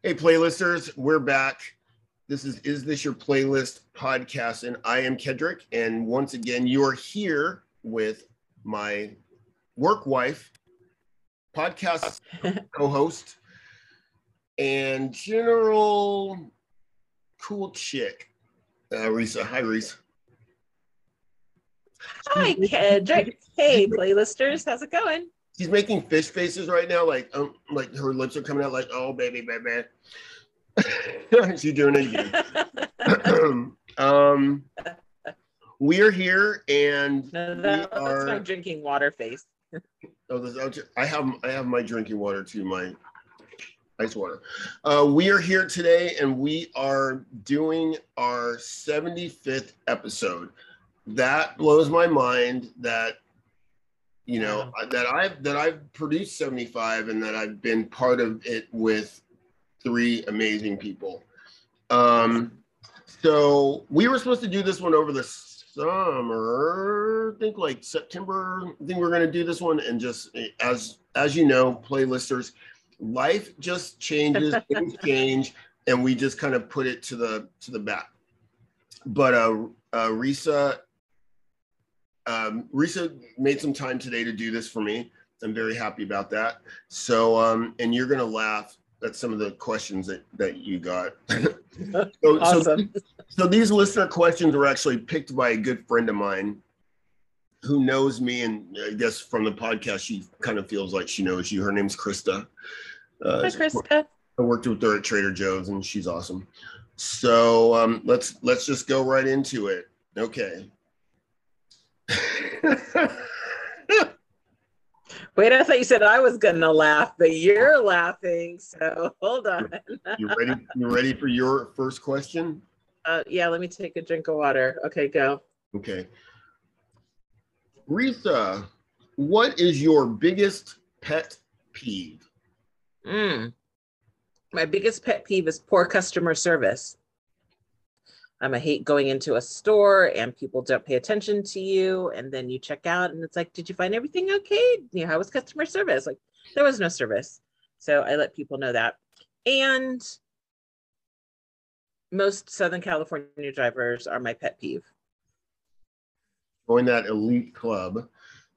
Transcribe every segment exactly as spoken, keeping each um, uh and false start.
Hey, playlisters, we're back. This is Is This Your Playlist podcast, and I am Kedrick. And once again, you are here with my work wife, podcast co-host, and general cool chick, uh, Risa. Hi, Risa. Hi, Kedrick. Hey, playlisters. How's it going? She's making fish faces right now, like um, like her lips are coming out, like, oh, baby, baby. She's doing it again. um, we are here, and no, that, we are. That's my drinking water face. Oh, this, I have I have my drinking water too, my ice water. Uh, we are here today, and we are doing our seventy-fifth episode. That blows my mind. That you know wow. that I've that I've produced seventy-five, and that I've been part of it with three amazing people. Um, so we were supposed to do this one over the summer, I think like September. I think we're going to do this one, and just as as you know, playlisters, life just changes, things change, and we just kind of put it to the to the back. But uh, uh, Risa, um, Risa made some time today to do this for me. I'm very happy about that. So, um, and you're going to laugh at some of the questions that, that you got. so, awesome. so, so these listener questions were actually picked by a good friend of mine who knows me, and I guess from the podcast, she kind of feels like she knows you. Her name's Krista. Uh, Hi, Krista. I worked with her at Trader Joe's, and she's awesome. So um, let's let's just go right into it. Okay. Wait, I thought you said I was gonna laugh, but you're laughing. So hold on. You ready? You ready for your first question? Uh, yeah, let me take a drink of water. Okay, go. Okay. Risa, what is your biggest pet peeve? Mm. My biggest pet peeve is poor customer service. Um, I hate going into a store and people don't pay attention to you, and then you check out and it's like, did you find everything okay? You know, how was customer service? Like, there was no service. So I let people know that. And most Southern California drivers are my pet peeve. Join that elite club.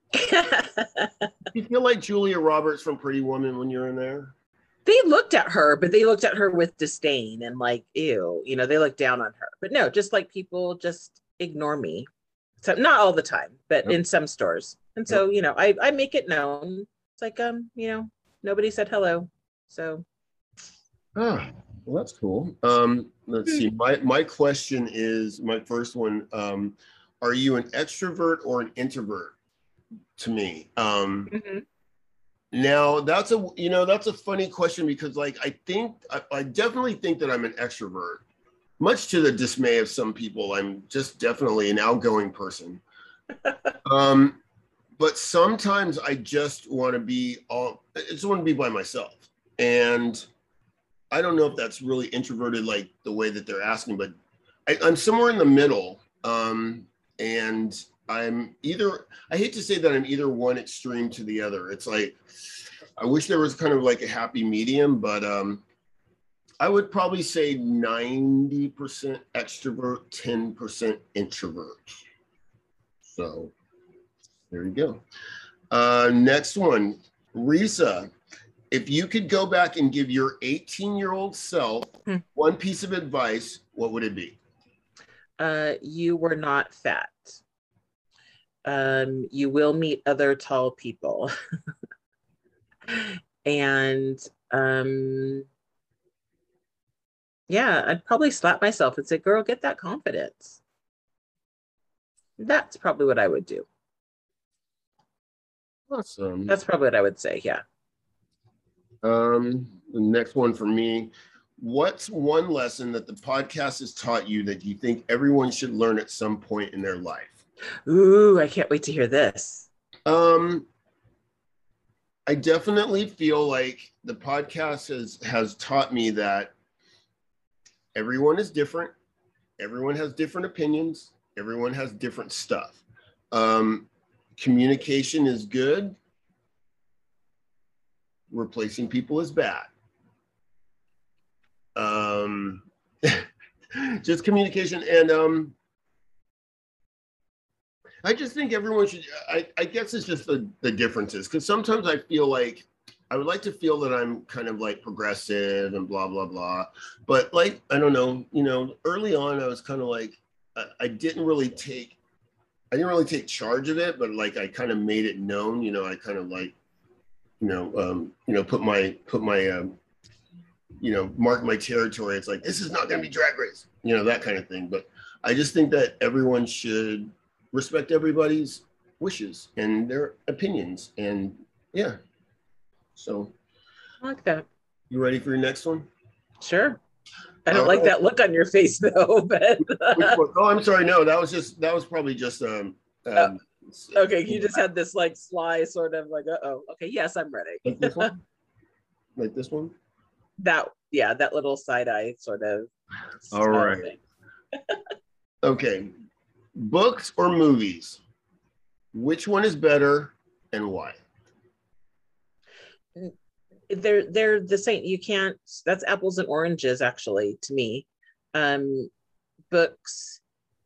You feel like Julia Roberts from Pretty Woman when you're in there? They looked at her, but they looked at her with disdain and like, ew, you know, they looked down on her. But no, just like people just ignore me. So not all the time, but yep. in some stores. And so, yep. you know, I, I make it known. It's like, um, you know, nobody said hello. So. Ah, well, that's cool. Um, let's see. My, my question is, my first one, um, are you an extrovert or an introvert to me? Um, mm-hmm. Now that's a, you know, that's a funny question because like, I think, I, I definitely think that I'm an extrovert, much to the dismay of some people. I'm just definitely an outgoing person. um, but sometimes I just want to be all, I just want to be by myself. And I don't know if that's really introverted, like the way that they're asking, but I, I'm somewhere in the middle. Um, and I'm either, I hate to say that I'm either one extreme to the other. It's like, I wish there was kind of like a happy medium, but um, I would probably say ninety percent extrovert, ten percent introvert. So there you go. Uh, next one, Risa, if you could go back and give your eighteen-year-old self hmm. one piece of advice, what would it be? Uh, you were not fat. Um, you will meet other tall people. and um, yeah, I'd probably slap myself and say, girl, get that confidence. That's probably what I would do. Awesome. That's probably what I would say, yeah. Um, the next one for me, what's one lesson that the podcast has taught you that you think everyone should learn at some point in their life? Ooh, I can't wait to hear this. Um, I definitely feel like the podcast has, has taught me that everyone is different. Everyone has different opinions. Everyone has different stuff. Um, communication is good. Replacing people is bad. just communication. And um, I just think everyone should, I, I guess it's just the, the differences. Because sometimes I feel like, I would like to feel that I'm kind of like progressive and blah, blah, blah. But like, I don't know, you know, early on, I was kind of like, I, I didn't really take, I didn't really take charge of it, but like, I kind of made it known, you know, I kind of like, you know, um, you know, put my, put my, um, you know, mark my territory. It's like, this is not going to be Drag Race, you know, that kind of thing. But I just think that everyone should respect everybody's wishes and their opinions. And yeah. So I like that. you ready for your next one? Sure. I don't All like right. that look on your face though, but Oh, I'm sorry. No, that was just, that was probably just, um, um oh, okay. You just had this like sly sort of like, uh-oh. Okay. Yes, I'm ready. like this one? Like this one? That, yeah, that little side eye sort of. All right. Thing. Okay. Books or movies? Which one is better and why? They're they're the same. You can't, that's apples and oranges actually to me. Um books,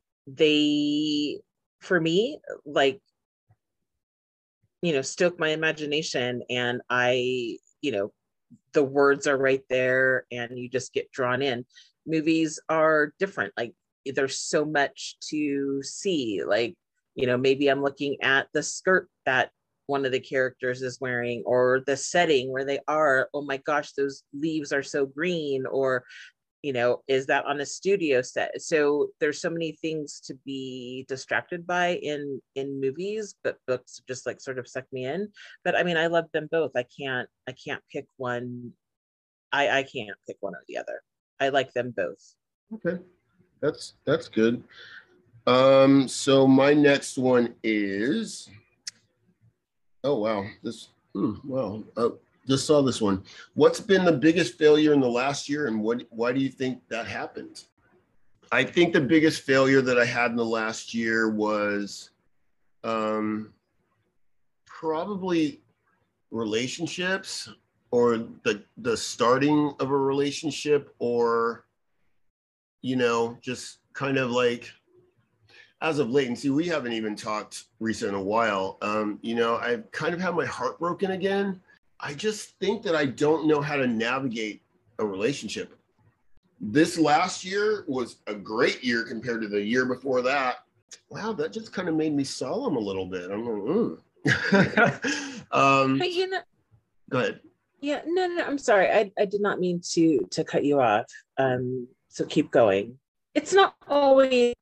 they, for me, like, you know, stoke my imagination, and I, you know, the words are right there and you just get drawn in. Movies are different. Like, there's so much to see. Like, you know, maybe I'm looking at the skirt that one of the characters is wearing, or the setting where they are. Oh my gosh, those leaves are so green. Or, you know, is that on a studio set? So there's so many things to be distracted by in in movies, but books just like sort of suck me in. But I mean, I love them both. I can't I can't pick one. I I can't pick one or the other. I like them both. Okay. That's that's good. Um, so my next one is, oh wow, this hmm, wow. Uh, just saw this one. What's been the biggest failure in the last year, and what why do you think that happened? I think the biggest failure that I had in the last year was um, probably relationships, or the the starting of a relationship, or you know, just kind of like, as of late, and see, we haven't even talked recent in a while. Um, you know, I've kind of had my heart broken again. I just think that I don't know how to navigate a relationship. This last year was a great year compared to the year before that. Wow, that just kind of made me solemn a little bit. I'm like, mm. um, But you know, go ahead. yeah, no, no, no, I'm sorry. I, I did not mean to to cut you off. Um, so keep going. It's not always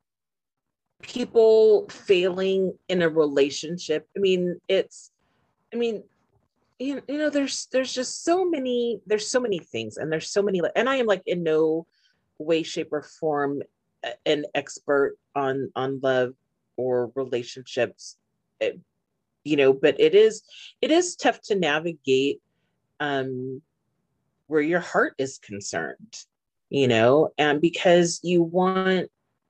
people failing in a relationship. I mean, it's, I mean, you, you know, there's there's just so many, there's so many things, and there's so many, and I am like in no way, shape, or form an expert on on love or relationships, it, you know, but it is it is tough to navigate um where your heart is concerned, you know, and because you want,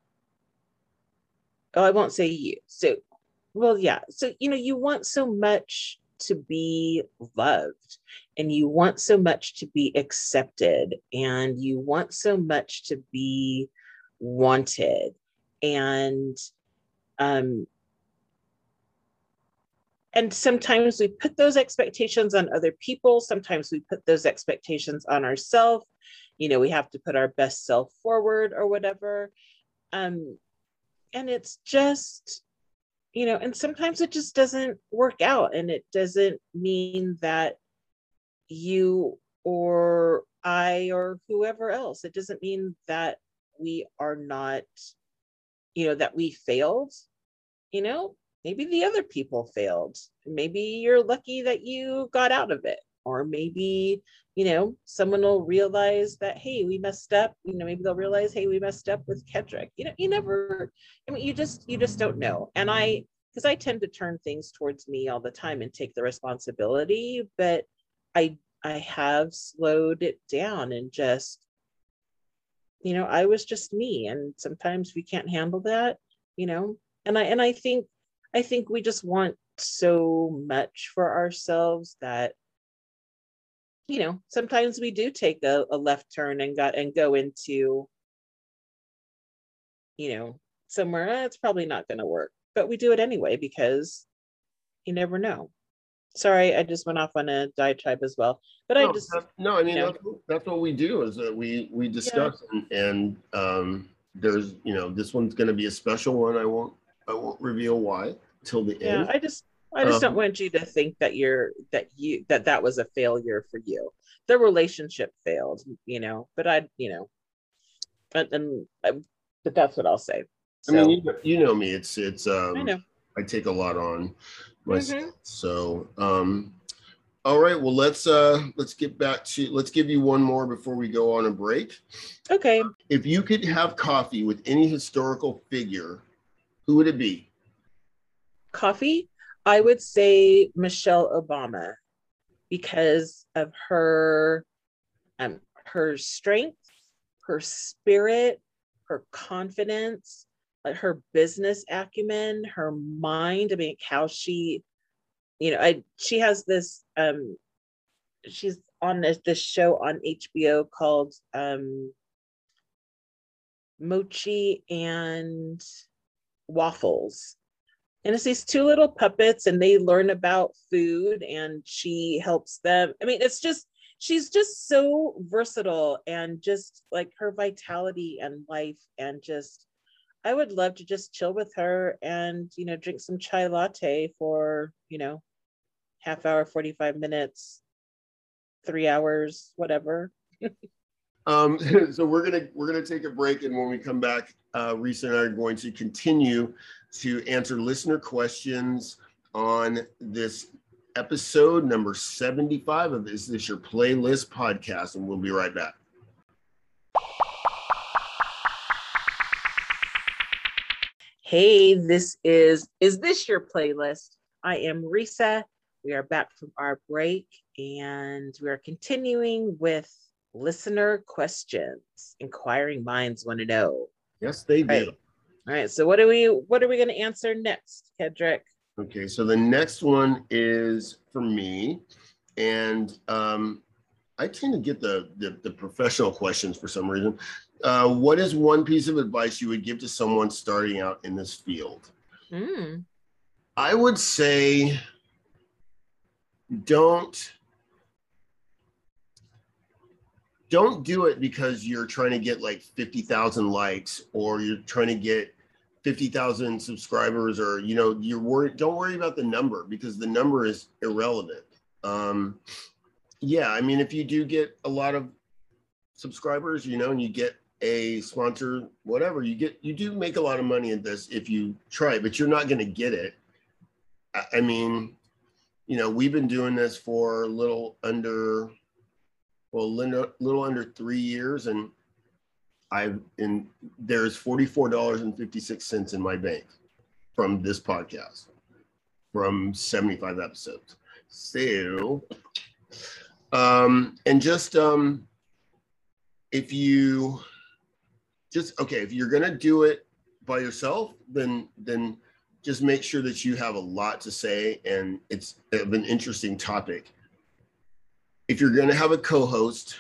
oh, I won't say you. So, well, yeah. So, you know, you want so much to be loved, and you want so much to be accepted, and you want so much to be wanted. And, um, and sometimes we put those expectations on other people. Sometimes we put those expectations on ourselves. You know, we have to put our best self forward or whatever. Um, and it's just, you know, and sometimes it just doesn't work out, and it doesn't mean that you or I or whoever else, it doesn't mean that we are not, you know, that we failed. You know, maybe the other people failed. Maybe you're lucky that you got out of it, or maybe, you know, someone will realize that, hey, we messed up. You know, maybe they'll realize, hey, we messed up with Kedrick. You know, you never, I mean, you just, you just don't know. And I, because I tend to turn things towards me all the time and take the responsibility, but I, I have slowed it down and just, you know, I was just me, and sometimes we can't handle that, you know, and I, and I think, I think we just want so much for ourselves that, you know, sometimes we do take a, a left turn and got and go into you know, somewhere, eh, it's probably not going to work. But we do it anyway because you never know. Sorry, I just went off on a diatribe as well. But I No, just, that, no, I mean, you know, that's, that's what we do is that we, we yeah, discuss and, and um, there's, you know, this one's going to be a special one. I won't, I won't reveal why till the yeah. end. I just, I just don't Um, want you to think that you're that you that that was a failure for you. The relationship failed, you know. But I, you know, and, and I, but that's what I'll say. I mean, So you, you know me, it's, it's, I um, know. I take a lot on Hmm. myself. So, um, all right, well, let's, uh, let's get back to, let's give you one more before we go on a break. Okay, If you could have coffee with any historical figure, who would it be? coffee. I would say Michelle Obama because of her um her strength, her spirit, her confidence, like her business acumen, her mind. I mean, how she, you know, I she has this um she's on this, this show on H B O called um Mochi and Waffles. And it's these two little puppets and they learn about food and she helps them. I mean, it's just, she's just so versatile and just like her vitality and life and just, I would love to just chill with her and, you know, drink some chai latte for, you know, half hour, forty-five minutes, three hours, whatever. Um, so we're gonna we're gonna take a break, and when we come back, uh, Risa and I are going to continue to answer listener questions on this episode number seventy-five of Is This Your Playlist podcast, and we'll be right back. Hey, this is Is This Your Playlist? I am Risa. We are back from our break and we are continuing with listener questions. Inquiring minds want to know. Yes, they do. Right. All right. So what are we what are we going to answer next, Kedrick? Okay, so the next one is for me, and um, I tend to get the, the the professional questions for some reason. Uh, what is one piece of advice you would give to someone starting out in this field? Mm. I would say don't don't do it because you're trying to get like fifty thousand likes or you're trying to get fifty thousand subscribers, or you know you're worried. Don't worry about the number because the number is irrelevant. Um, yeah, I mean, if you do get a lot of subscribers, you know, and you get a sponsor, whatever, you get, you do make a lot of money in this if you try, but you're not going to get it. I, I mean, you know, we've been doing this for a little under, well, little, little under three years, and I've, and there's forty-four dollars and fifty-six cents in my bank from this podcast, from seventy-five episodes. So, um, and just, um, if you just, okay, if you're going to do it by yourself, then, then just make sure that you have a lot to say and it's an interesting topic. If you're going to have a co-host,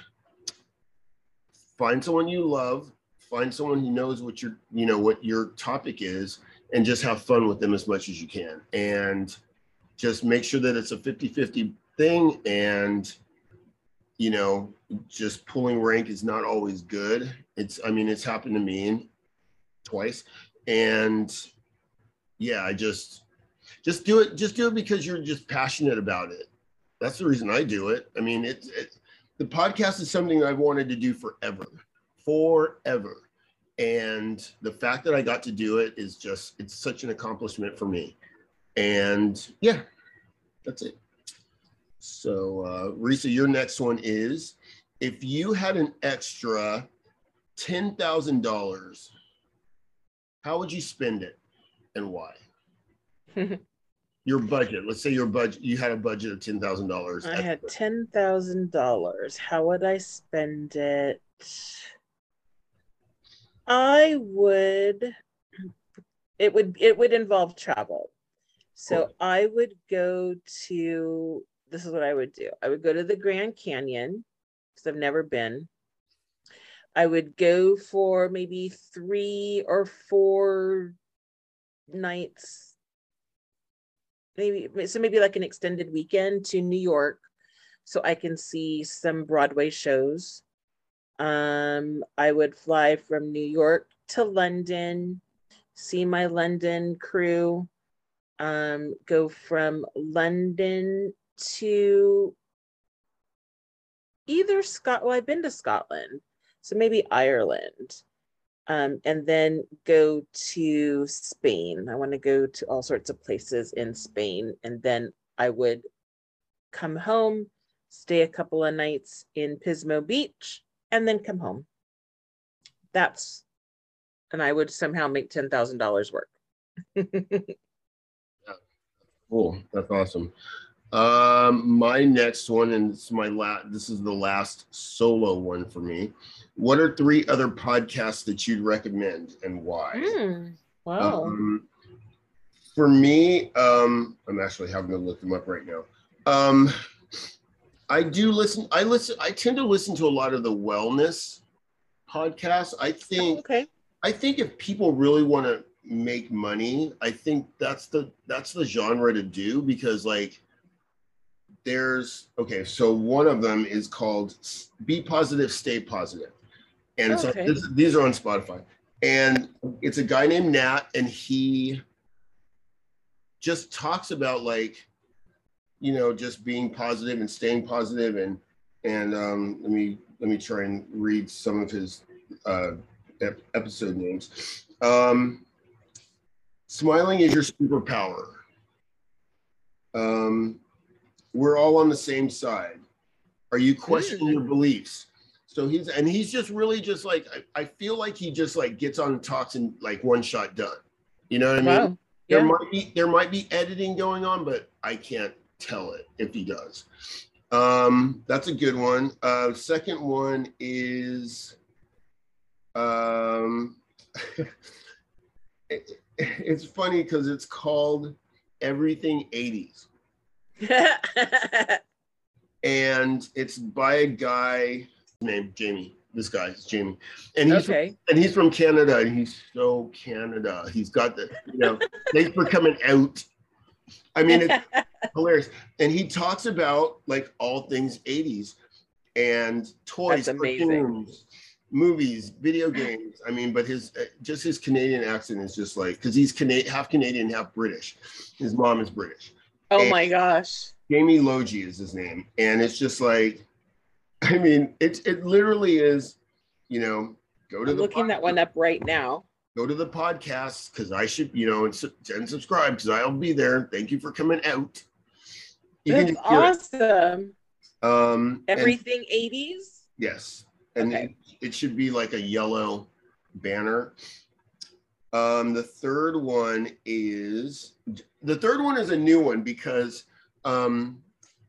find someone you love, find someone who knows what your, you know, what your topic is, and just have fun with them as much as you can. And just make sure that it's a fifty-fifty thing. And, you know, just pulling rank is not always good. It's, I mean, it's happened to me twice. And yeah, I just, just do it. Just do it because you're just passionate about it. That's the reason I do it. I mean, it's, it, the podcast is something I've wanted to do forever, forever. And the fact that I got to do it is just, it's such an accomplishment for me. And yeah, that's it. So, uh, Risa, your next one is, if you had an extra ten thousand dollars, how would you spend it and why? Your budget, let's say your budget, you had a budget of ten thousand dollars. I had ten thousand dollars. How would I spend it? I would, it would, it would involve travel. So I would go to, this is what I would do. I would go to the Grand Canyon because I've never been. I would go for maybe three or four nights, maybe so maybe like an extended weekend to New York, so I can see some Broadway shows. Um, I would fly from New York to London, see my London crew, um, go from London to either Scotland. Well, I've been to Scotland, so maybe Ireland, um, and then go to Spain. I want to go to all sorts of places in Spain, and then I would come home, stay a couple of nights in Pismo Beach, and then come home. That's, and I would somehow make ten thousand dollars work. Cool. That's awesome. Um, my next one, and it's my last, this is the last solo one for me. What are three other podcasts that you'd recommend and why? Mm, wow. Um, for me, um, I'm actually having to look them up right now. Um, I do listen, I listen, I tend to listen to a lot of the wellness podcasts. I think, Okay. I think if people really want to make money, I think that's the, that's the genre to do, because like, there's, okay, so one of them is called Be Positive, Stay Positive. And it's Okay. on, this, these are on Spotify. And it's a guy named Nat, and he just talks about like, you know, just being positive and staying positive. And and um, let me let me try and read some of his uh, ep- episode names. Um, Smiling is your superpower. Um, we're all on the same side. Are you questioning Mm. your beliefs? So he's, and he's just really just like, I, I feel like he just like gets on and talks and like one shot done. You know what I mean? Wow. There Yeah. might be, there might be editing going on, but I can't tell it if he does. Um, that's a good one. Uh, second one is, um, it, it's funny because it's called Everything eighties. And it's by a guy named Jamie. This guy is Jamie, and he's Okay. and he's from Canada, and he's so Canada. He's got the, you know, thanks for coming out. I mean, it's hilarious, and he talks about like all things eighties and toys, That's amazing. cartoons, movies, video games. I mean, but his just his Canadian accent is just like, because he's Cana- half Canadian, half British. His mom is British. Oh and, my gosh. Jamie Logie is his name. And it's just like, I mean, it, it literally is, you know, go to I'm the looking podcast, that one up right now. Go to the podcast, because I should, you know, and, su- and subscribe, because I'll be there. Thank you for coming out. You That's can hear awesome. it. Um, Everything and, eighties? yes. And Okay. it, it should be like a yellow banner. Um, the third one is, the third one is a new one because um,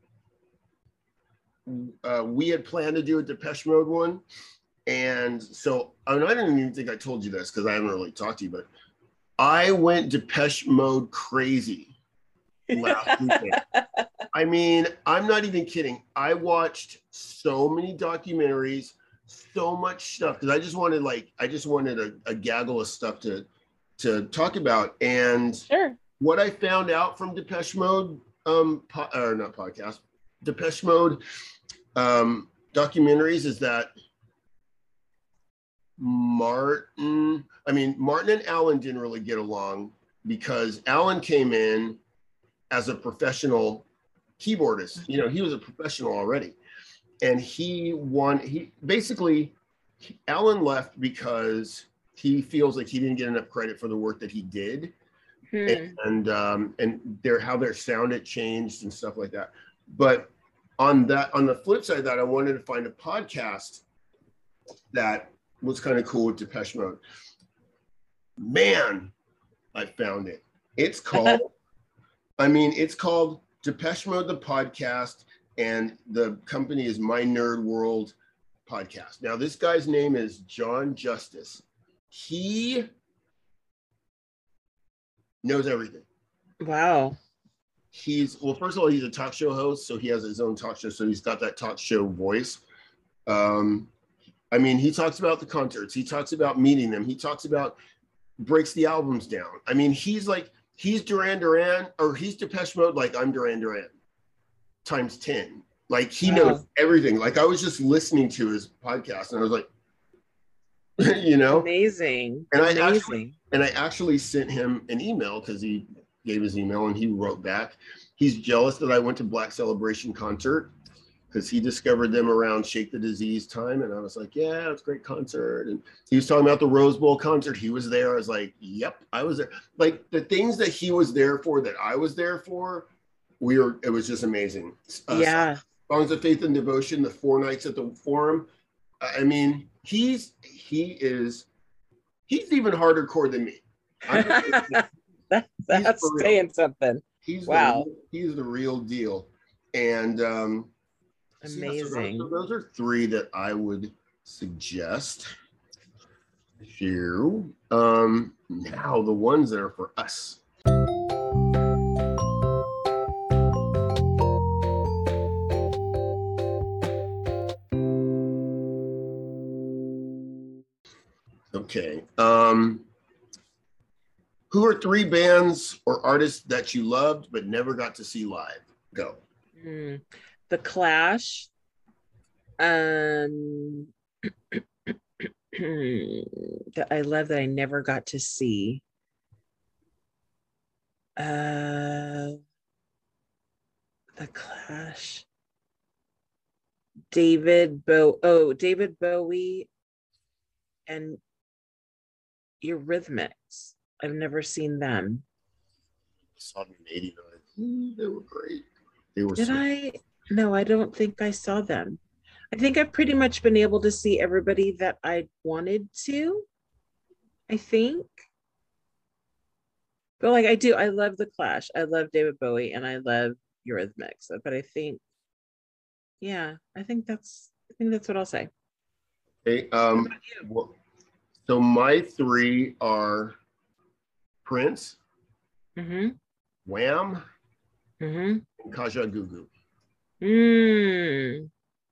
uh, we had planned to do a Depeche Mode one. And so, I mean, I don't even think I told you this because I haven't really talked to you, but I went Depeche Mode crazy last weekend. I mean, I'm not even kidding. I watched so many documentaries, so much stuff, because I just wanted like, I just wanted a, a gaggle of stuff to, to talk about. And Sure. what I found out from Depeche Mode, um, po- or not podcast, Depeche Mode um, documentaries is that Martin, I mean, Martin and Alan didn't really get along because Alan came in as a professional keyboardist. You know, he was a professional already. And he won, he basically, Alan left because he feels like he didn't get enough credit for the work that he did. Hmm. And um, and their how their sound had changed and stuff like that. But on that, on the flip side of that, I wanted to find a podcast that was kind of cool with Depeche Mode. Man, I found it. It's called, I mean, it's called Depeche Mode, the podcast, and the company is My Nerd World Podcast. Now, this guy's name is John Justice. He knows everything. Wow. He's, well, first of all, he's a talk show host, so he has his own talk show, so he's got that talk show voice. Um, I mean, he talks about the concerts. He talks about meeting them. He talks about breaks the albums down. I mean, he's like, he's Duran Duran, or he's Depeche Mode like I'm Duran Duran times ten. Like he Wow. knows everything. Like I was just listening to his podcast and I was like, you know, amazing. And amazing. I actually, and I actually sent him an email because he gave his email and he wrote back. He's jealous that I went to Black Celebration concert because he discovered them around Shake the Disease time. And I was like, yeah, it's a great concert. And he was talking about the Rose Bowl concert. He was there. I was like, yep, I was there. Like the things that he was there for, that I was there for, we were, it was just amazing. Uh, yeah. Songs of Faith and Devotion, the four nights at the Forum. I mean, he's, he is, he's even harder core than me. that, that's saying something. He's wow. The, he's the real deal. And, um, amazing. So, so those are three that I would suggest here. Um, now the ones that are for us. Okay. Um, who are three bands or artists that you loved but never got to see live? Go. Mm, The Clash. Um, that I love that I never got to see. Uh, The Clash. David Bow. Oh, David Bowie and Eurythmics. I've never seen them. I saw them in eighty-nine. They were great. They were. Did so- I? No, I don't think I saw them. I think I've pretty much been able to see everybody that I wanted to. I think. But like I do, I love The Clash. I love David Bowie and I love Eurythmics. But I think, yeah, I think that's I think that's what I'll say. Hey, um, well, so my three are Prince, Mm-hmm. Wham, Mm-hmm. and Kaja Gugu. Mm.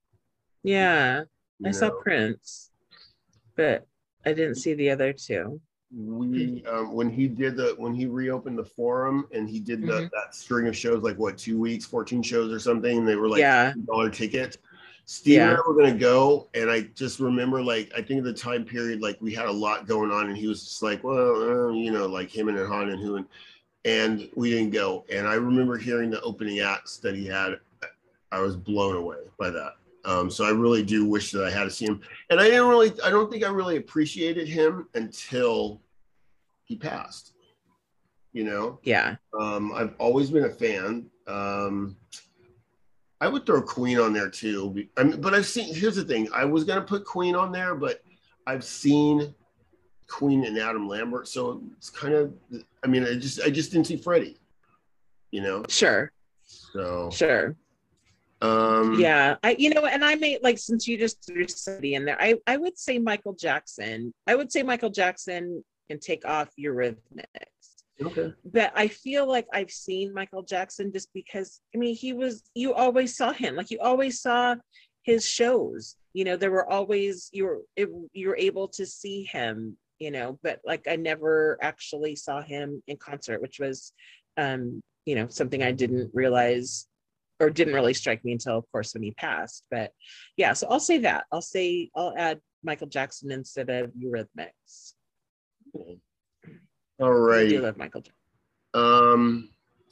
Yeah, You I saw know, Prince, but I didn't see the other two. we um, when he did the when he reopened the Forum and he did the, Mhm. that string of shows, like what, two weeks, fourteen shows or something, and they were like Yeah. dollar tickets. Steve and Yeah. I were gonna go, and I just remember, like, I think at the time period, like we had a lot going on, and he was just like, well, uh, you know, like him and Han and who, and, and we didn't go. And I remember hearing the opening acts that he had. I was blown away by that. Um, so I really do wish that I had to see him. And I didn't really, I don't think I really appreciated him until he passed. You know, Yeah. um, I've always been a fan. Um, I would throw Queen on there too. I mean, but I've seen, here's the thing. I was going to put Queen on there, but I've seen Queen and Adam Lambert. So it's kind of, I mean, I just, I just didn't see Freddie, you know? Sure. So, Sure. um, Yeah. I, you know, and I may, like, since you just threw somebody in there, I, I would say Michael Jackson. I would say Michael Jackson can take off Eurythmics. okay. But I feel like I've seen Michael Jackson just because, I mean, he was, you always saw him, like you always saw his shows, you know, there were always, you were, it, you were able to see him, you know, but like I never actually saw him in concert, which was, um, you know, something I didn't realize or didn't really strike me until, of course, when he passed. But yeah, so I'll say that. I'll say, I'll add Michael Jackson instead of Eurythmics. Cool. All right. I do love Michael Jackson. Um,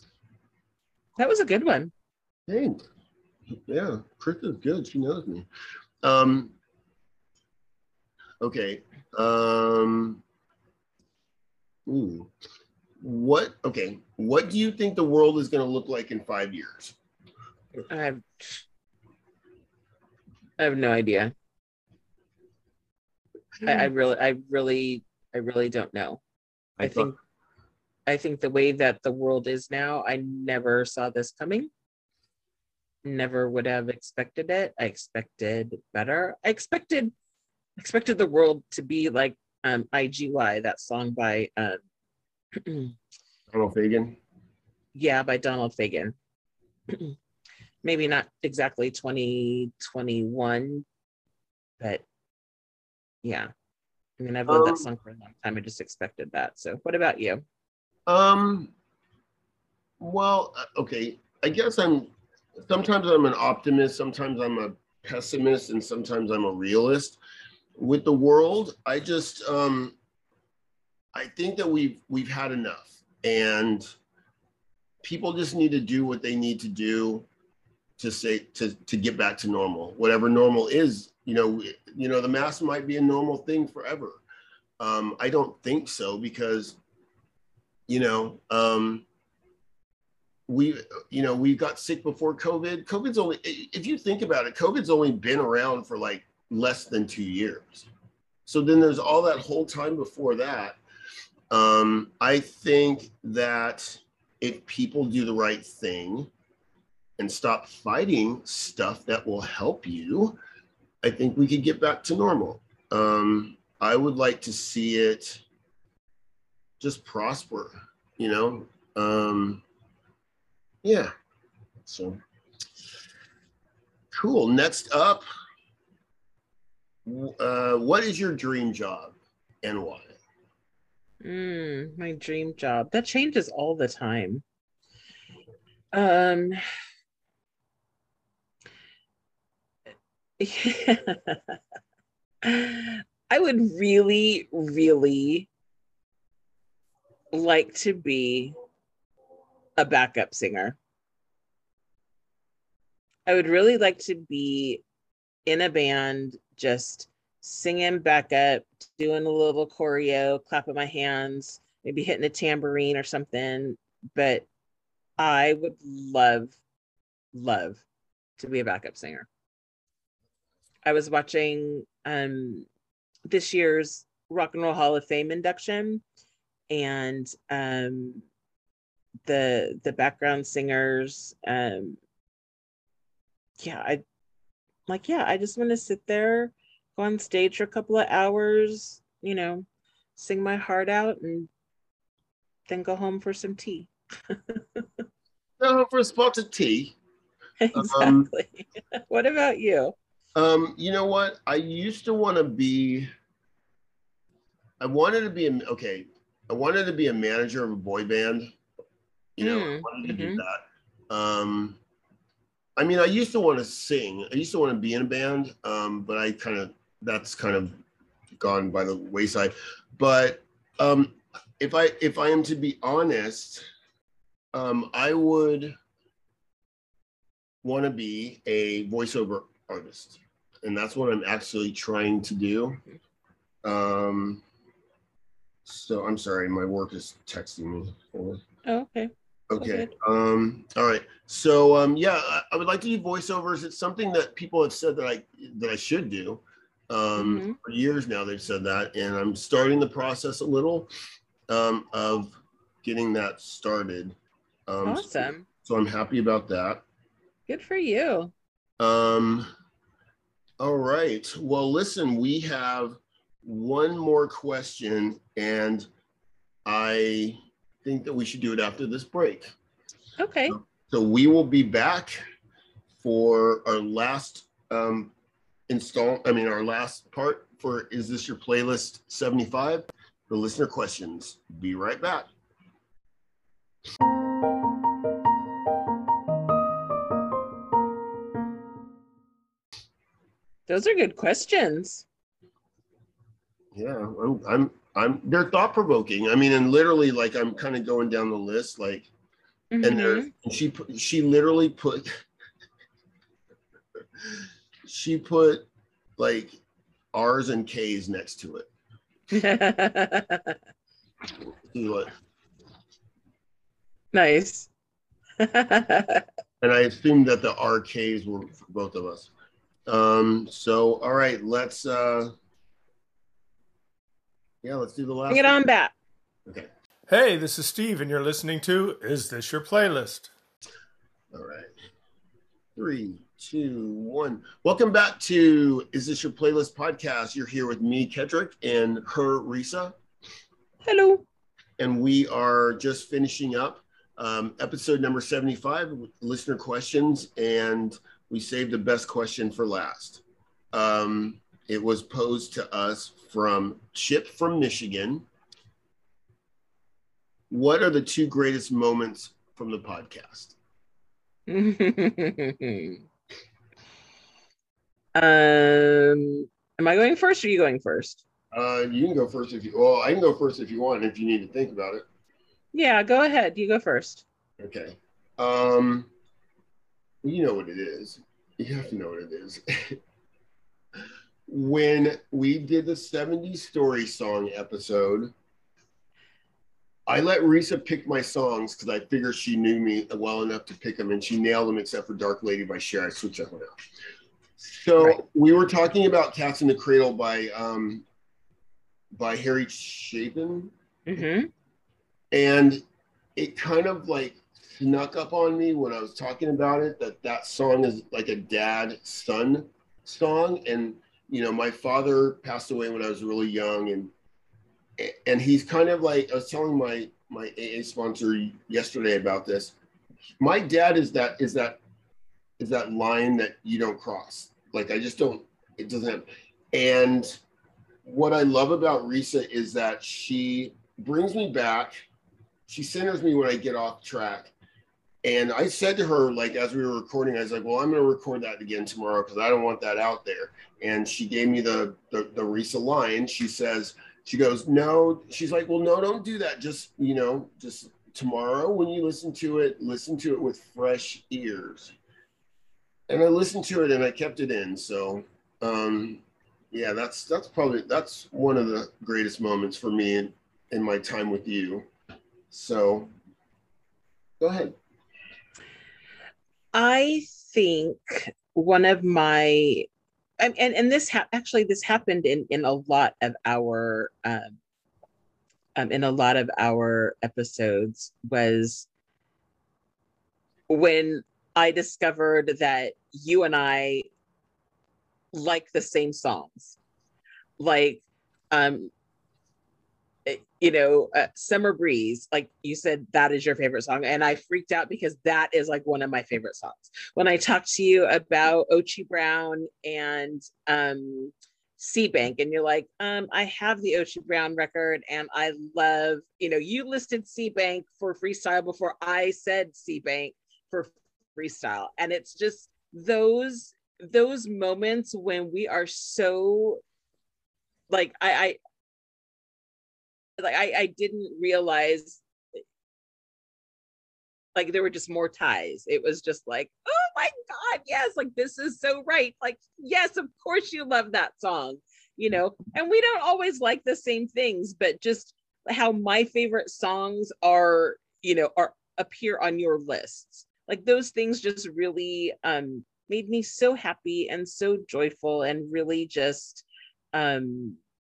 That was a good one. hey, yeah, Chris is good. She knows me. Um, okay. Um, ooh, what? Okay, what do you think the world is going to look like in five years? I have, I have no idea. I, I really, I really, I really don't know. I, I think, I think the way that the world is now, I never saw this coming. Never would have expected it. I expected better. I expected, expected the world to be like um, I G Y, that song by, um, Donald Fagen. yeah, by Donald Fagen. Maybe not exactly twenty twenty-one, but Yeah. I mean, I've loved that Um, song for a long time. I just expected that. So what about you? um, well, uh, okay. I guess I'm, sometimes I'm an optimist, sometimes I'm a pessimist, and sometimes I'm a realist. With the world, I just, um, I think that we've we've had enough, and people just need to do what they need to do to say to to get back to normal, whatever normal is. You know, you know, the mask might be a normal thing forever. Um, I don't think so because, you know, um, we, you know, we got sick before COVID. COVID's only, if you think about it, COVID's only been around for like less than two years. So then there's all that whole time before that. Um, I think that if people do the right thing and stop fighting stuff that will help you, I think we could get back to normal. Um, I would like to see it just prosper, you know? Um, yeah. So cool. Next up, uh, what is your dream job and why? Mm, my dream job. That changes all the time. Um, I would really, really like to be a backup singer. I would really like to be in a band, just singing backup, doing a little choreo, clapping my hands, maybe hitting a tambourine or something. But I would love, love to be a backup singer. I was watching um, this year's Rock and Roll Hall of Fame induction, and um, the the background singers. Um, yeah, I like. Yeah, I just want to sit there, go on stage for a couple of hours, you know, sing my heart out, and then go home for some tea. No, for a spot of tea. Um, Exactly. What about you? um, you know what? I used to want to be, I wanted to be, a, okay, I wanted to be a manager of a boy band. You know, I Mm, wanted to do hmm. that. Um, I mean, I used to want to sing. I used to want to be in a band, um, but I kind of, that's kind of gone by the wayside. But um, if I if I am to be honest, um, I would want to be a voiceover artist, and that's what I'm actually trying to do. Um, so I'm sorry, my work is texting me. Oh, okay. All Okay. good. Um, all right. So um, yeah, I, I would like to do voiceovers. It's something that people have said that I that I should do. Um, Hmm. for years now, they've said that, and I'm starting the process a little um, of getting that started. Um, so, Awesome. so I'm happy about that. Good for you. Um, all right. Well, listen, we have one more question, and I think that we should do it after this break. Okay. So, so we will be back for our last um, install. I mean, our last part for Is This Your Playlist seventy-five? The listener questions. Be right back. Those are good questions. Yeah, I'm, I'm, I'm. They're thought provoking. I mean, and literally, like, I'm kind of going down the list, like, and there's, Hmm. and she, she literally put, she put, like, R's and K's next to it. See what? Nice. And I assumed that the R K's were for both of us. Um, so, all right, let's, uh, yeah, let's do the Bring last it one. on back. Okay. Hey, this is Steve, and you're listening to Is This Your Playlist? All right. Three, two, one. Welcome back to Is This Your Playlist podcast. You're here with me, Kedrick, and her, Risa. Hello. And we are just finishing up um, episode number seventy-five, listener questions, and we saved the best question for last. Um, It was posed to us from Chip from Michigan. What are the two greatest moments from the podcast? um, am I going first or are you going first? Uh, you can go first if you, well, I can go first if you want, if you need to think about it. Yeah, go ahead. You go first. Okay. Um, you know what it is. You have to know what it is. When we did the seventies Story Song episode, I let Risa pick my songs because I figured she knew me well enough to pick them, and she nailed them except for Dark Lady by Cher. I switched that one out. So right. We were talking about Cats in the Cradle by um, by Harry Chapin. Mm-hmm. And it kind of like snuck up on me when I was talking about it, that that song is like a dad-son song. And, you know, my father passed away when I was really young. And and he's kind of like, I was telling my, my A A sponsor yesterday about this. My dad is that, is that, is that line that you don't cross. Like, I just don't, it doesn't. And what I love about Risa is that she brings me back. She centers me when I get off track. And I said to her, like, as we were recording, I was like, well, I'm going to record that again tomorrow because I don't want that out there. And she gave me the, the, the Risa line. She says, she goes, no, she's like, well, no, don't do that. Just, you know, just tomorrow when you listen to it, listen to it with fresh ears. And I listened to it and I kept it in. So, um, yeah, that's, that's probably, that's one of the greatest moments for me in, in my time with you. So go ahead. I think one of my, and, and this ha- actually, this happened in, in a lot of our, um, um, in a lot of our episodes was when I discovered that you and I like the same songs. Like, um, you know, uh, Summer Breeze, like you said, that is your favorite song. And I freaked out because that is like one of my favorite songs. When I talked to you about Ochi Brown and um, Seabank, and you're like, um, I have the Ochi Brown record and I love, you know, you listed Seabank for freestyle before I said Seabank for freestyle. And it's just those, those moments when we are so like, I, I like I, I didn't realize like there were just more ties. It was just like, oh my God, yes, like this is so right. Like, yes, of course you love that song, you know, and we don't always like the same things, but just how my favorite songs are, you know, are appear on your lists. Like those things just really um made me so happy and so joyful and really just um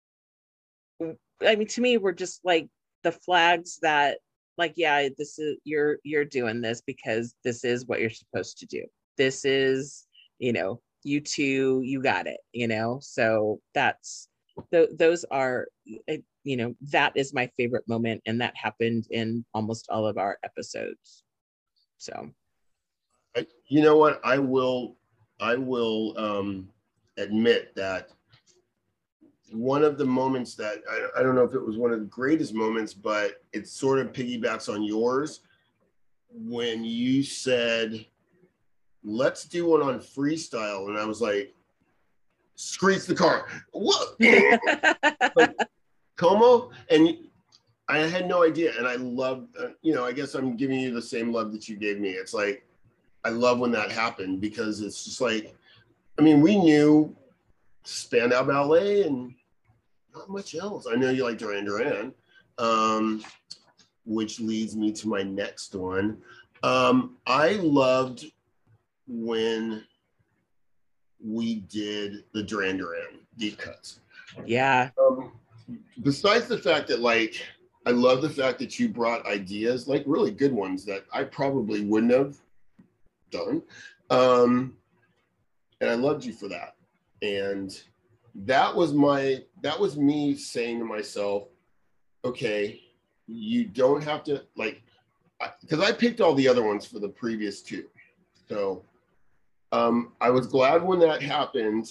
I mean, to me, we're just like the flags that, like, yeah, this is you're you're doing this because this is what you're supposed to do. This is, you know, you two, you got it, you know. So that's th- those are, you know, that is my favorite moment, and that happened in almost all of our episodes. So, I, you know what, I will, I will um, admit that. One of the moments that I, I don't know if it was one of the greatest moments, but it sort of piggybacks on yours when you said, let's do one on freestyle. And I was like, screech the car. What? Like, Como? And I had no idea. And I love, uh, you know, I guess I'm giving you the same love that you gave me. It's like, I love when that happened because it's just like, I mean, we knew Spandau Ballet and not much else. I know you like Duran Duran, um, which leads me to my next one. Um, I loved when we did the Duran Duran deep cuts. Yeah. Um, besides the fact that, like, I love the fact that you brought ideas, like really good ones that I probably wouldn't have done. Um, and I loved you for that. And that was my, that was me saying to myself, okay, you don't have to, like, because I picked all the other ones for the previous two. So um, I was glad when that happened,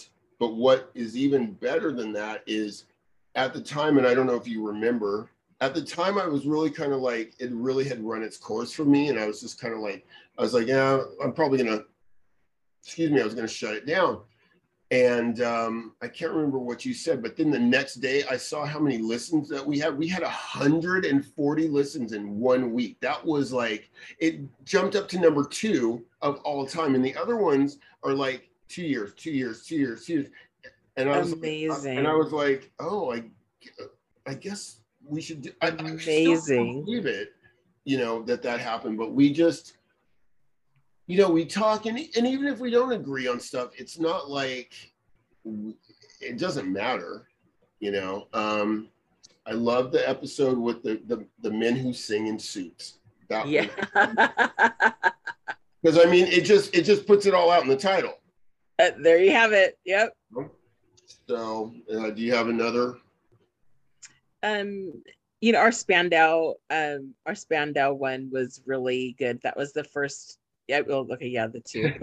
but what is even better than that is at the time, and I don't know if you remember, at the time I was really kind of like, it really had run its course for me. And I was just kind of like, I was like, yeah, I'm probably going to, excuse me, I was going to shut it down. And um, I can't remember what you said, but then the next day I saw how many listens that we had. We had one hundred forty listens in one week. That was like, it jumped up to number two of all time. And the other ones are like two years, two years, two years, two years. And I was amazing. Like, and I was like, oh, I, I guess we should do, amazing. I, I still can't believe it, you know, that that happened. But we just, you know, we talk, and, and even if we don't agree on stuff, it's not like, it doesn't matter, you know. Um, I love the episode with the, the, the men who sing in suits. That yeah. Because I mean, it just, it just puts it all out in the title. Uh, there you have it. Yep. So uh, do you have another? Um, you know, our Spandau, um, our Spandau one was really good. That was the first. Yeah, well, okay, yeah, the two.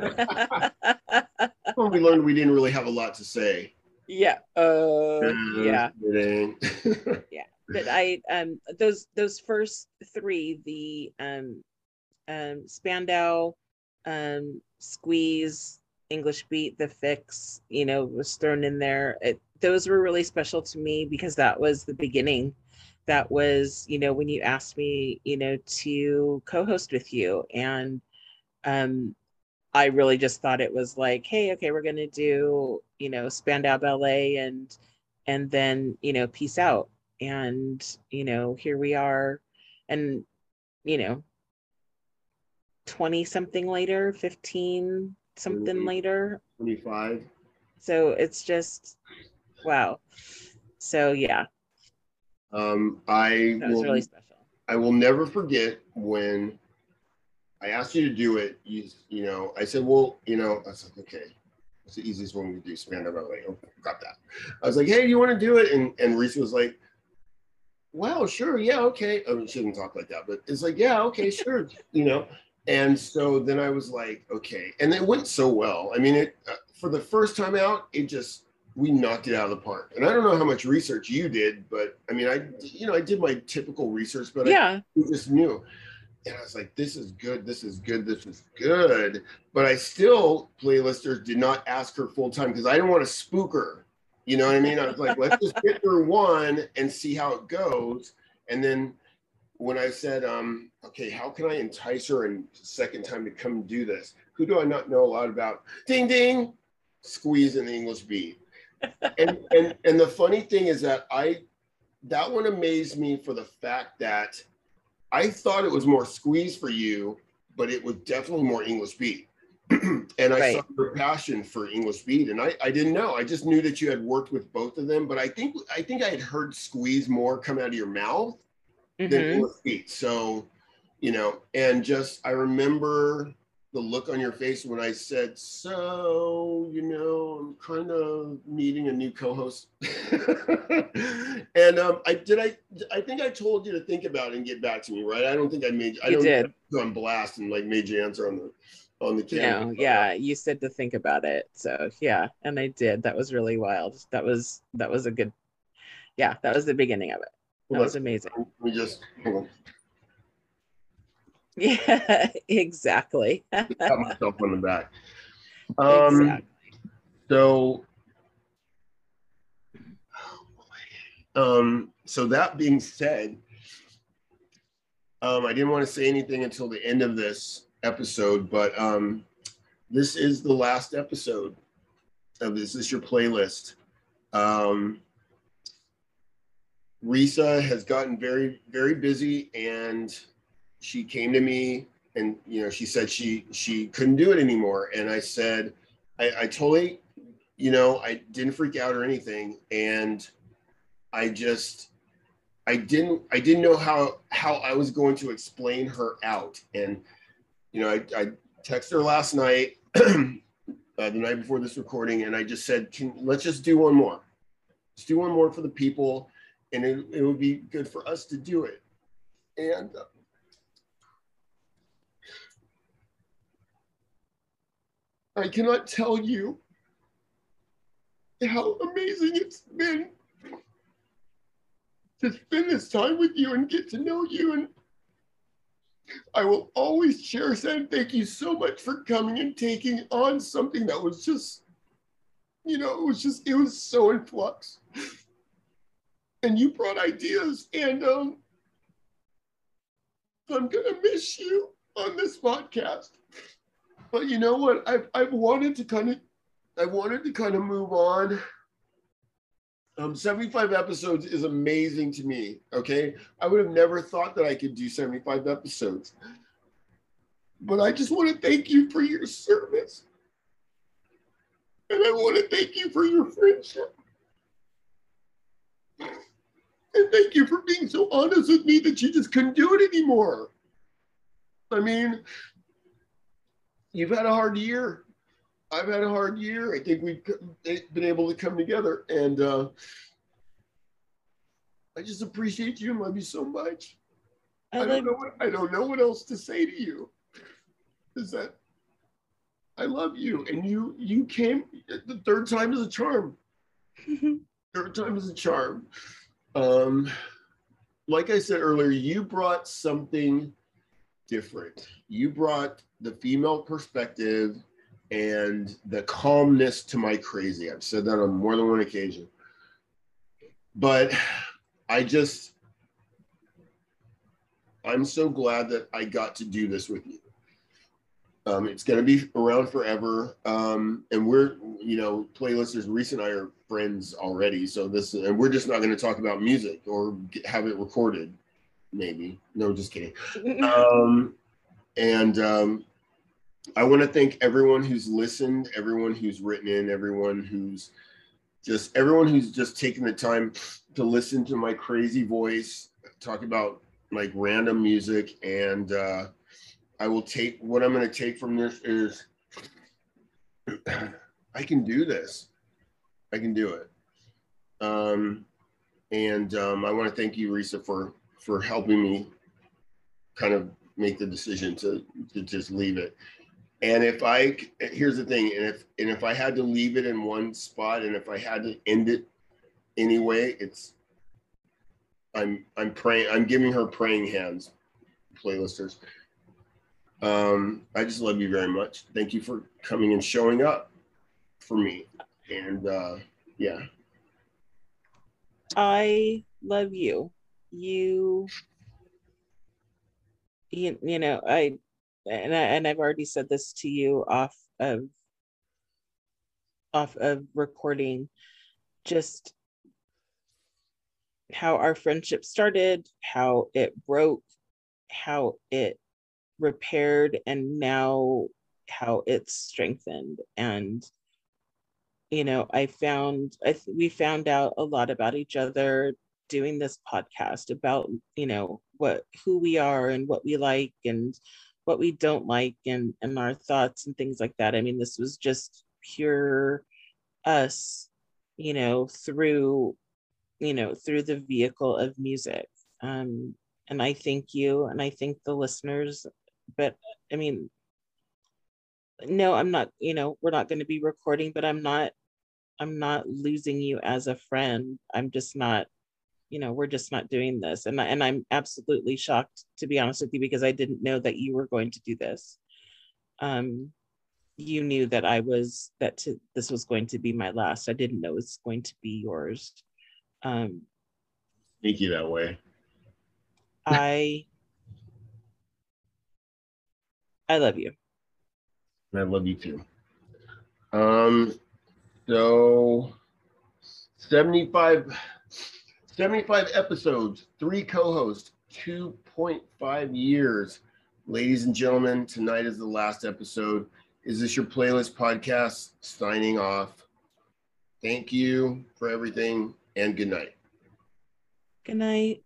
Well, we learned we didn't really have a lot to say. Yeah. Uh, yeah. Yeah. But I, um, those those first three, the um, um, Spandau, um, Squeeze, English Beat, The Fix, you know, was thrown in there. It, those were really special to me because that was the beginning. That was, you know, when you asked me, you know, to co-host with you. And um, I really just thought it was like, hey, okay, we're going to do, you know, Spandau Ballet and, and then, you know, peace out. And, you know, here we are. And, you know, twenty something later, fifteen something later, twenty-five. So it's just wow. So yeah, um I that was will really special. I will never forget when I asked you to do it. You you know, I said, well, you know, I was like, okay, it's the easiest one we do, Spandau Ballet. Okay, got that. I was like, hey, you want to do it? And and Reese was like, well, sure, yeah, okay. I mean, she didn't talk like that, but it's like, yeah, okay, sure, you know. And so then I was like, okay, and it went so well. I mean, it uh, for the first time out, it just we knocked it out of the park. And I don't know how much research you did, but I mean, I you know I did my typical research, but yeah, I just knew. And I was like, this is good, this is good, this is good. But I still, playlisters did not ask her full time because I didn't want to spook her. You know what I mean? I was like, let's just get through one and see how it goes. And then when I said, um, okay, how can I entice her in second time to come do this? Who do I not know a lot about? Ding, ding, Squeeze in the English Beat. And, and, and the funny thing is that I, that one amazed me for the fact that I thought it was more Squeeze for you, but it was definitely more English Beat. And I right. saw your passion for English Beat, and I, I didn't know. I just knew that you had worked with both of them, but I think I think I had heard Squeeze more come out of your mouth mm-hmm. than English Beat. So, you know, and just I remember the look on your face when I said, so, you know, I'm kind of needing a new co-host. And um, I did I I think I told you to think about it and get back to me, right? I don't think I made I you don't did. go on blast and like made you answer on the on the camera. No, yeah, you said to think about it. So yeah, and I did. That was really wild. That was that was a good yeah, that was the beginning of it. That well, was amazing. We just hold on. Yeah, exactly. Got myself on the back. Um, exactly. So, um, so that being said, um, I didn't want to say anything until the end of this episode, but um, this is the last episode of this. This is your playlist. Um, Risa has gotten very, very busy, and she came to me and, you know, she said she she couldn't do it anymore. And I said, I, I totally, you know, I didn't freak out or anything. And I just, I didn't, I didn't know how, how I was going to explain her out. And, you know, I, I texted her last night, uh, the night before this recording, and I just said, Can, let's just do one more. Let's do one more for the people. And it, it would be good for us to do it. And uh, I cannot tell you how amazing it's been to spend this time with you and get to know you. And I will always cherish that. And thank you so much for coming and taking on something that was just, you know, it was just, it was so in flux. And you brought ideas, and um, I'm gonna miss you on this podcast. But you know what? I've I've wanted to kind of, I wanted to kind of move on. Um, seventy-five episodes is amazing to me. Okay, I would have never thought that I could do seventy-five episodes. But I just want to thank you for your service, and I want to thank you for your friendship. And thank you for being so honest with me that you just couldn't do it anymore. I mean, you've had a hard year. I've had a hard year. I think we've been able to come together. And uh, I just appreciate you and love you so much. I, I don't know what I don't know what else to say to you. Is that I love you. And you you came the third time is a charm. Third time is a charm. Um, like I said earlier, you brought something different. You brought the female perspective and the calmness to my crazy. I've said that on more than one occasion. But I just, I'm so glad that I got to do this with you. Um, it's going to be around forever. Um, and we're, you know, playlisters, Reese and I are friends already. So this, and we're just not going to talk about music or get, have it recorded. Maybe. No, just kidding. Um, and um, I want to thank everyone who's listened, everyone who's written in, everyone who's just, everyone who's just taken the time to listen to my crazy voice, talk about like random music. And, uh, I will take, what I'm going to take from this is I can do this. I can do it. Um, and um, I want to thank you, Risa, for, for helping me kind of make the decision to, to just leave it. And if I, here's the thing, and if, and if I had to leave it in one spot, and if I had to end it anyway, it's, I'm, I'm praying, I'm giving her praying hands, playlisters. Um, I just love you very much. Thank you for coming and showing up for me. And uh, yeah. I love you. You, you, you know, I, and I, and I've already said this to you off of, off of recording, just how our friendship started, how it broke, how it repaired, and now how it's strengthened. And you know, I found I th- we found out a lot about each other doing this podcast, about, you know, what who we are and what we like and what we don't like, and and our thoughts and things like that. I mean, this was just pure us, you know, through you know through the vehicle of music. Um and I thank you, and I thank the listeners. But I mean, no, I'm not, you know, we're not going to be recording, but I'm not, I'm not losing you as a friend. I'm just not, you know, we're just not doing this. And, I, and I'm absolutely shocked, to be honest with you, because I didn't know that you were going to do this. Um, you knew that I was, that to, this was going to be my last. I didn't know it was going to be yours. Um, Sneaky that way. I, I love you. And I love you too. Um, so seventy-five, seventy-five episodes, three co-hosts, two point five years. Ladies and gentlemen, tonight is the last episode. Is This Your Playlist podcast? Signing off. Thank you for everything, and good night. Good night.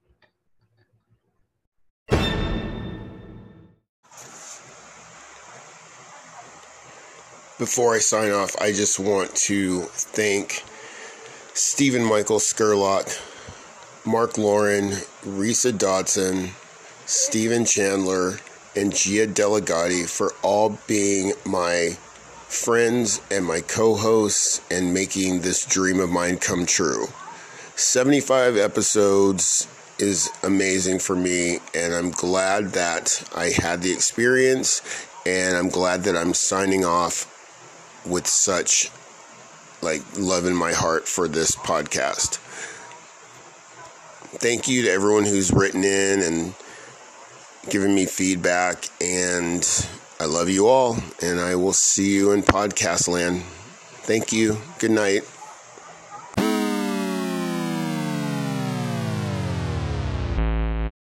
Before I sign off, I just want to thank Stephen Michael Skurlock, Mark Lauren, Risa Dodson, Stephen Chandler, and Gia Delegati for all being my friends and my co-hosts and making this dream of mine come true. seventy-five episodes is amazing for me, and I'm glad that I had the experience, and I'm glad that I'm signing off with such like love in my heart for this podcast. Thank you to everyone who's written in and given me feedback, and I love you all, and I will see you in podcast land. Thank you. Good night.